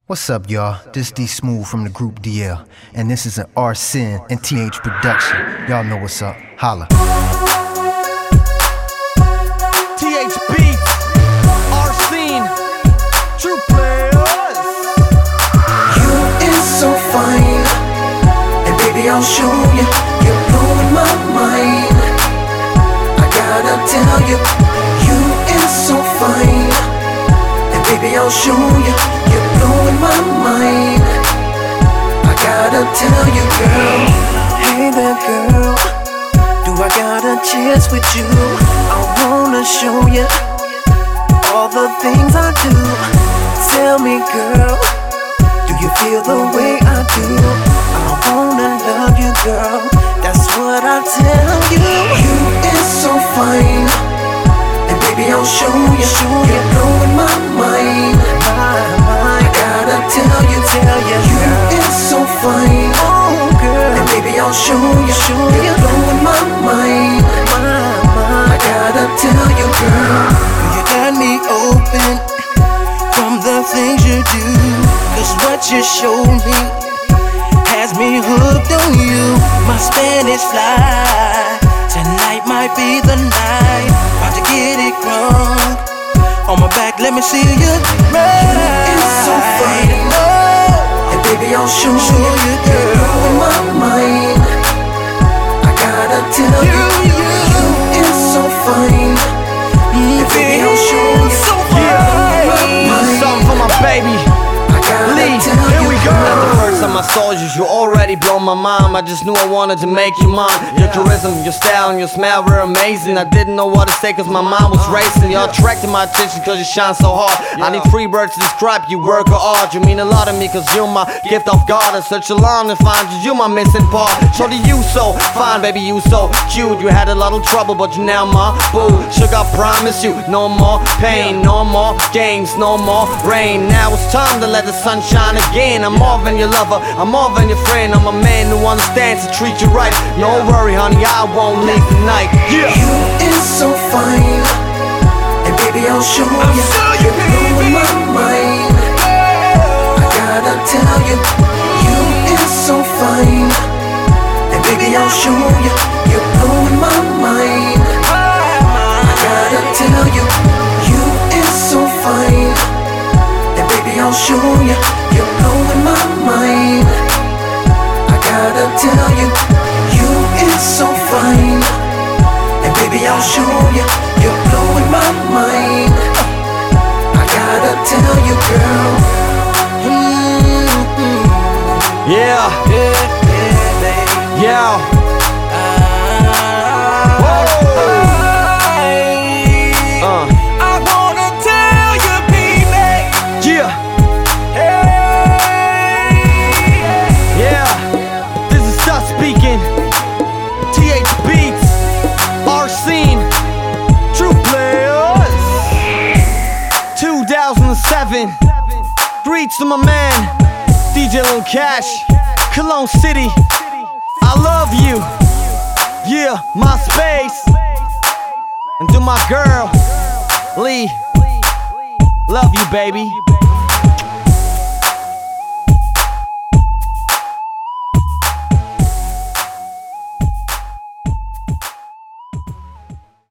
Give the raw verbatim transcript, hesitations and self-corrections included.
What's up, y'all? This D Smooth from the group D L, and this is an Arsene and T H production. Y'all know what's up. Holla. T H Beats, Arsene, true players. You is so fine, and baby I'll show you. You're blowing my mind. I gotta tell you, you is so fine, and baby I'll show you. You're blowing my mind. I gotta tell you, girl. Hey there, girl. Do I got a chance with you? I wanna show you all the things I do. Tell me, girl, do you feel the way I do? I wanna love you, girl. That's what I tell you. You is so fine, and baby I'll show you. You're blowing my mind. I gotta tell you, tell you, you is so fine. Oh, girl, and baby I'll show you. You're blowing my mind. I gotta tell you, girl, you got me open from the things you do. Cause what you show me has me hooked on you. My Spanish fly, tonight might be the night. About to get it wrong. On my back, let me see you ride. You is so fine, oh, and baby I'll show, show you, girl. You're blowing my mind. I gotta tell you, you, you is so fine, mm, and baby I'll show you. So Yeah, something for my baby Lee, here we go. Not the first time I saw you, you already blow my mind. I just knew I wanted to make you mine. Your charisma, your style, and your smile were amazing. I didn't know what to say cause my mind was racing. You attracted my attention cause you shine so hard. I need three words to describe you, work of art. You mean a lot to me cause you're my gift of God. I searched along to find you, you're my missing part. Shorty, you so fine, baby, you so cute. You had a lot of trouble, but you now my boo. Sugar, I promise you, no more pain, no more games, no more rain. Now it's time to let the sun shine again. I'm more than your lover, I'm more than your friend. I'm a man who understands to treat you right. No worry, honey, I won't leave tonight. Yeah. You is so fine, and baby I'll show you. You're blowing my mind. I gotta tell you, you is so fine, and baby I'll show you. You're blowing my mind. I gotta tell you, you is so fine, and baby I'll show you. You're blowing my mind. I gotta tell you, you is so fine, and baby I'll show you. You're blowing my mind. I gotta tell you, girl. Mm-hmm. Yeah, Yeah, yeah, babe. yeah. Uh. I wanna tell you, baby. Yeah. Yeah, this is us speaking. T H Beats, Arsene, true players. two thousand seven. Greets to my man, D J Lil Cash, Cologne City. I love you. Yeah, my space. And to my girl, Lee. Love you, baby.